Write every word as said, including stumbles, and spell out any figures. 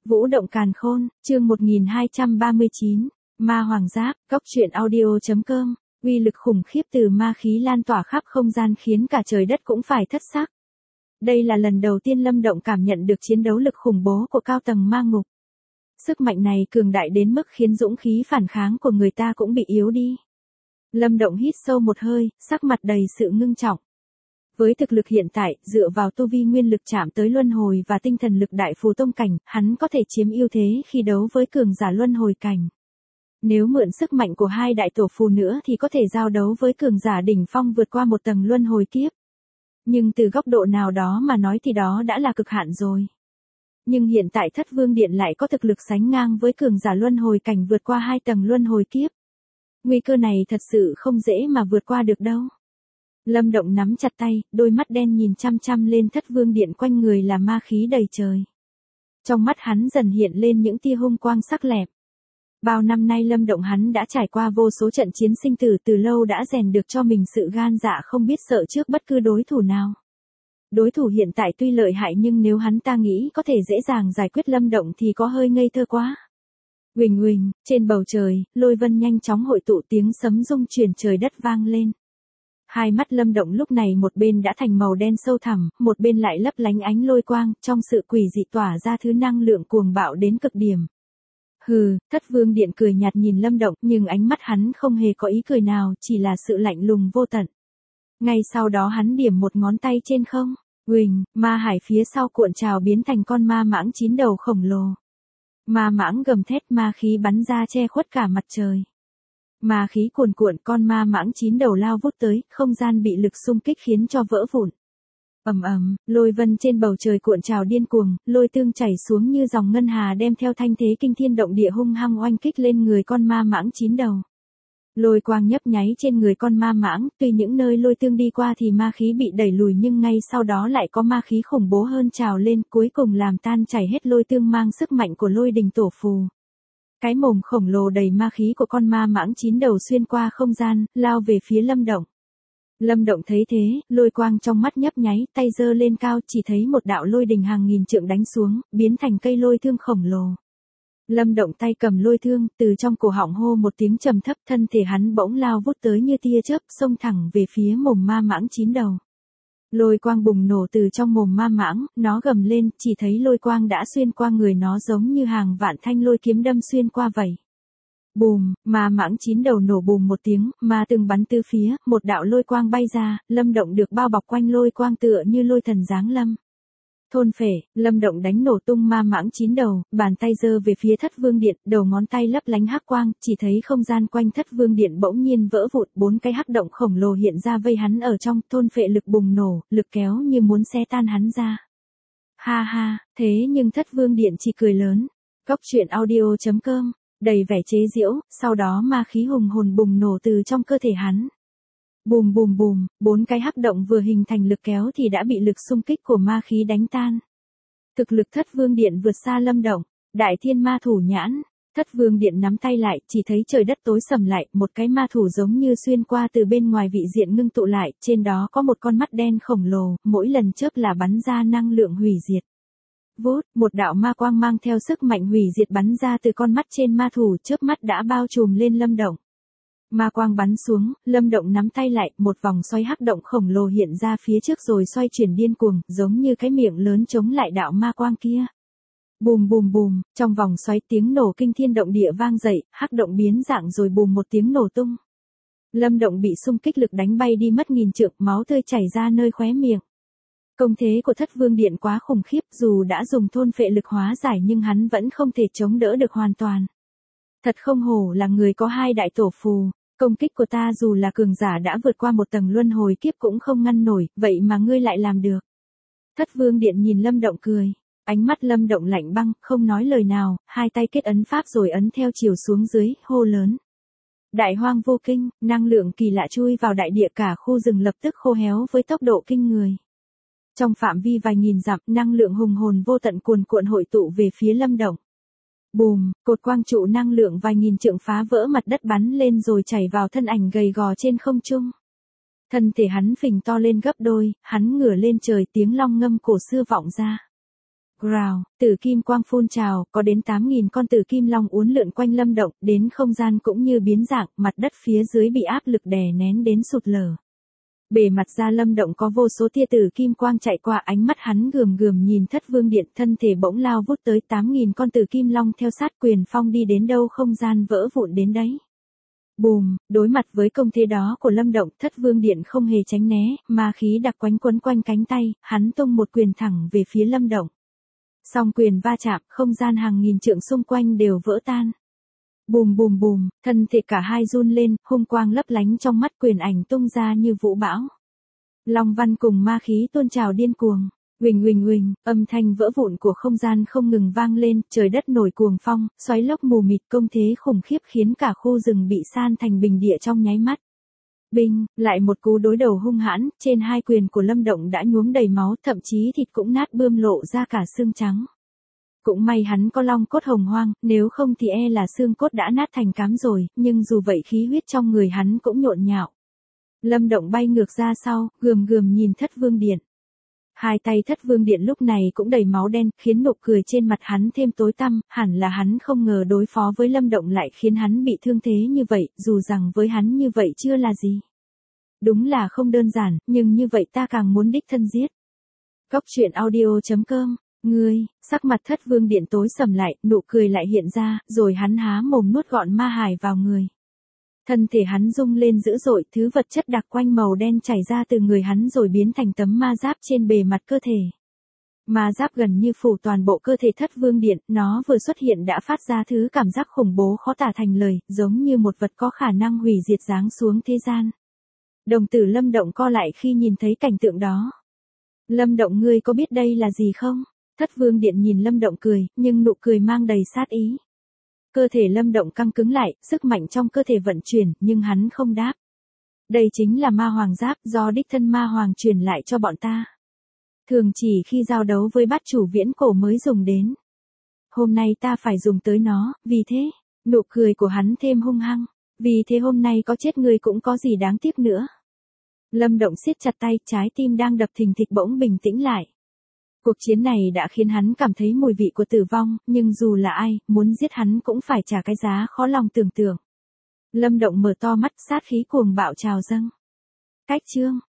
Vũ động càn khôn, chương một nghìn hai trăm ba mươi chín, Ma Hoàng Giáp, Góc truyện audio.com, uy lực khủng khiếp từ ma khí lan tỏa khắp không gian khiến cả trời đất cũng phải thất sắc. Đây là lần đầu tiên Lâm Động cảm nhận được chiến đấu lực khủng bố của cao tầng ma ngục. Sức mạnh này cường đại đến mức khiến dũng khí phản kháng của người ta cũng bị yếu đi. Lâm Động hít sâu một hơi, sắc mặt đầy sự ngưng trọng. Với thực lực hiện tại, dựa vào tu vi nguyên lực chạm tới luân hồi và tinh thần lực đại phù tông cảnh, hắn có thể chiếm ưu thế khi đấu với cường giả luân hồi cảnh. Nếu mượn sức mạnh của hai đại tổ phù nữa thì có thể giao đấu với cường giả đỉnh phong vượt qua một tầng luân hồi kiếp. Nhưng từ góc độ nào đó mà nói thì đó đã là cực hạn rồi. Nhưng hiện tại Thất Vương Điện lại có thực lực sánh ngang với cường giả luân hồi cảnh vượt qua hai tầng luân hồi kiếp. Nguy cơ này thật sự không dễ mà vượt qua được đâu. Lâm Động nắm chặt tay, đôi mắt đen nhìn chăm chăm lên Thất Vương Điện, quanh người là ma khí đầy trời. Trong mắt hắn dần hiện lên những tia hung quang sắc lẹm. Bao năm nay Lâm Động hắn đã trải qua vô số trận chiến sinh tử, từ lâu đã rèn được cho mình sự gan dạ không biết sợ trước bất cứ đối thủ nào. Đối thủ hiện tại tuy lợi hại nhưng nếu hắn ta nghĩ có thể dễ dàng giải quyết Lâm Động thì có hơi ngây thơ quá. Huỳnh huỳnh, trên bầu trời, lôi vân nhanh chóng hội tụ, tiếng sấm rung chuyển trời đất vang lên. Hai mắt Lâm Động lúc này một bên đã thành màu đen sâu thẳm, một bên lại lấp lánh ánh lôi quang, trong sự quỷ dị tỏa ra thứ năng lượng cuồng bạo đến cực điểm. Hừ, Thất Vương Điện cười nhạt nhìn Lâm Động, nhưng ánh mắt hắn không hề có ý cười nào, chỉ là sự lạnh lùng vô tận. Ngay sau đó hắn điểm một ngón tay trên không, huỳnh, ma hải phía sau cuộn trào biến thành con ma mãng chín đầu khổng lồ. Ma mãng gầm thét, ma khí bắn ra che khuất cả mặt trời. Ma khí cuồn cuộn, con ma mãng chín đầu lao vút tới, không gian bị lực xung kích khiến cho vỡ vụn. Ầm ầm, lôi vân trên bầu trời cuộn trào điên cuồng, lôi tương chảy xuống như dòng ngân hà đem theo thanh thế kinh thiên động địa hung hăng oanh kích lên người con ma mãng chín đầu. Lôi quang nhấp nháy trên người con ma mãng, tuy những nơi lôi tương đi qua thì ma khí bị đẩy lùi nhưng ngay sau đó lại có ma khí khủng bố hơn trào lên, cuối cùng làm tan chảy hết lôi tương mang sức mạnh của lôi đình tổ phù. Cái mồm khổng lồ đầy ma khí của con ma mãng chín đầu xuyên qua không gian, lao về phía Lâm Động. Lâm Động thấy thế, lôi quang trong mắt nhấp nháy, tay giơ lên cao, chỉ thấy một đạo lôi đình hàng nghìn trượng đánh xuống, biến thành cây lôi thương khổng lồ. Lâm Động tay cầm lôi thương, từ trong cổ họng hô một tiếng trầm thấp, thân thể hắn bỗng lao vút tới như tia chớp, xông thẳng về phía mồm ma mãng chín đầu. Lôi quang bùng nổ từ trong mồm ma mãng, nó gầm lên, chỉ thấy lôi quang đã xuyên qua người nó giống như hàng vạn thanh lôi kiếm đâm xuyên qua vậy. Bùm, ma mãng chín đầu nổ bùm một tiếng, ma từng bắn tứ phía, một đạo lôi quang bay ra, Lâm Động được bao bọc quanh lôi quang tựa như lôi thần giáng lâm. Thôn phệ, Lâm Động đánh nổ tung ma mãng chín đầu, bàn tay giơ về phía Thất Vương Điện, đầu ngón tay lấp lánh hắc quang, chỉ thấy không gian quanh Thất Vương Điện bỗng nhiên vỡ vụn, bốn cái hắc động khổng lồ hiện ra vây hắn ở trong, thôn phệ lực bùng nổ, lực kéo như muốn xé tan hắn ra. Ha ha, thế nhưng Thất Vương Điện chỉ cười lớn. Góc truyện audio.com, đầy vẻ chế giễu, sau đó ma khí hùng hồn bùng nổ từ trong cơ thể hắn. Bùm bùm bùm, bốn cái hắc động vừa hình thành lực kéo thì đã bị lực xung kích của ma khí đánh tan. Thực lực Thất Vương Điện vượt xa Lâm Động. Đại thiên ma thủ nhãn. Thất Vương Điện nắm tay lại, chỉ thấy trời đất tối sầm lại, một cái ma thủ giống như xuyên qua từ bên ngoài vị diện ngưng tụ lại, trên đó có một con mắt đen khổng lồ, mỗi lần chớp là bắn ra năng lượng hủy diệt. Vút, một đạo ma quang mang theo sức mạnh hủy diệt bắn ra từ con mắt trên ma thủ, chớp mắt đã bao trùm lên Lâm Động. Ma quang bắn xuống, Lâm Động nắm tay lại, một vòng xoay hắc động khổng lồ hiện ra phía trước rồi xoay chuyển điên cuồng, giống như cái miệng lớn chống lại đạo ma quang kia. Bùm bùm bùm, trong vòng xoáy tiếng nổ kinh thiên động địa vang dậy, hắc động biến dạng rồi bùm một tiếng nổ tung. Lâm Động bị xung kích lực đánh bay đi mất nghìn trượng, máu tươi chảy ra nơi khóe miệng. Công thế của Thất Vương Điện quá khủng khiếp, dù đã dùng thôn phệ lực hóa giải nhưng hắn vẫn không thể chống đỡ được hoàn toàn. Thật không hổ là người có hai đại tổ phù, công kích của ta dù là cường giả đã vượt qua một tầng luân hồi kiếp cũng không ngăn nổi, vậy mà ngươi lại làm được. Thất Vương Điện nhìn Lâm Động cười, ánh mắt Lâm Động lạnh băng, không nói lời nào, hai tay kết ấn pháp rồi ấn theo chiều xuống dưới, hô lớn. Đại hoang vô kinh, năng lượng kỳ lạ chui vào đại địa, cả khu rừng lập tức khô héo với tốc độ kinh người. Trong phạm vi vài nghìn dặm, năng lượng hùng hồn vô tận cuồn cuộn hội tụ về phía Lâm Động. Bùm, cột quang trụ năng lượng vài nghìn trượng phá vỡ mặt đất bắn lên rồi chảy vào thân ảnh gầy gò trên không trung. Thân thể hắn phình to lên gấp đôi, hắn ngửa lên trời, tiếng long ngâm cổ xưa vọng ra. Rào, tử kim quang phun trào, có đến tám nghìn con tử kim long uốn lượn quanh Lâm Động, đến không gian cũng như biến dạng, mặt đất phía dưới bị áp lực đè nén đến sụt lở. Bề mặt ra Lâm Động có vô số tia tử kim quang chạy qua, ánh mắt hắn gườm gườm nhìn Thất Vương Điện, thân thể bỗng lao vút tới, tám nghìn con tử kim long theo sát quyền phong đi đến đâu không gian vỡ vụn đến đấy. Bùm, đối mặt với công thế đó của Lâm Động, Thất Vương Điện không hề tránh né, ma khí đặc quánh quấn quanh cánh tay, hắn tung một quyền thẳng về phía Lâm Động. Song quyền va chạm, không gian hàng nghìn trượng xung quanh đều vỡ tan. Bùm bùm bùm, thân thể cả hai run lên, hung quang lấp lánh trong mắt, quyền ảnh tung ra như vũ bão. Long văn cùng ma khí tuôn trào điên cuồng. Huỳnh huỳnh huỳnh, âm thanh vỡ vụn của không gian không ngừng vang lên, trời đất nổi cuồng phong, xoáy lốc mù mịt, công thế khủng khiếp khiến cả khu rừng bị san thành bình địa trong nháy mắt. Binh, lại một cú đối đầu hung hãn, trên hai quyền của Lâm Động đã nhuốm đầy máu, thậm chí thịt cũng nát bươm lộ ra cả xương trắng. Cũng may hắn có long cốt hồng hoang, nếu không thì e là xương cốt đã nát thành cám rồi, nhưng dù vậy khí huyết trong người hắn cũng nhộn nhạo. Lâm Động bay ngược ra sau, gườm gườm nhìn Thất Vương Điện. Hai tay Thất Vương Điện lúc này cũng đầy máu đen, khiến nụ cười trên mặt hắn thêm tối tăm, hẳn là hắn không ngờ đối phó với Lâm Động lại khiến hắn bị thương thế như vậy, dù rằng với hắn như vậy chưa là gì. Đúng là không đơn giản, nhưng như vậy ta càng muốn đích thân giết. Cóc truyện audio chấm com, ngươi, sắc mặt Thất Vương Điện tối sầm lại, nụ cười lại hiện ra, rồi hắn há mồm nuốt gọn ma hải vào người. Thân thể hắn rung lên dữ dội, thứ vật chất đặc quanh màu đen chảy ra từ người hắn rồi biến thành tấm ma giáp trên bề mặt cơ thể. Ma giáp gần như phủ toàn bộ cơ thể Thất Vương Điện, nó vừa xuất hiện đã phát ra thứ cảm giác khủng bố khó tả thành lời, giống như một vật có khả năng hủy diệt giáng xuống thế gian. Đồng tử Lâm Động co lại khi nhìn thấy cảnh tượng đó. Lâm Động, ngươi có biết đây là gì không? Thất Vương Điện nhìn Lâm Động cười, nhưng nụ cười mang đầy sát ý. Cơ thể Lâm Động căng cứng lại, sức mạnh trong cơ thể vận chuyển, nhưng hắn không đáp. Đây chính là ma hoàng giáp do đích thân ma hoàng truyền lại cho bọn ta. Thường chỉ khi giao đấu với bát chủ viễn cổ mới dùng đến. Hôm nay ta phải dùng tới nó, vì thế, nụ cười của hắn thêm hung hăng. Vì thế hôm nay có chết ngươi cũng có gì đáng tiếc nữa. Lâm Động siết chặt tay, trái tim đang đập thình thịch bỗng bình tĩnh lại. Cuộc chiến này đã khiến hắn cảm thấy mùi vị của tử vong, nhưng dù là ai, muốn giết hắn cũng phải trả cái giá khó lòng tưởng tượng. Lâm Động mở to mắt, sát khí cuồng bạo trào dâng. Cách chương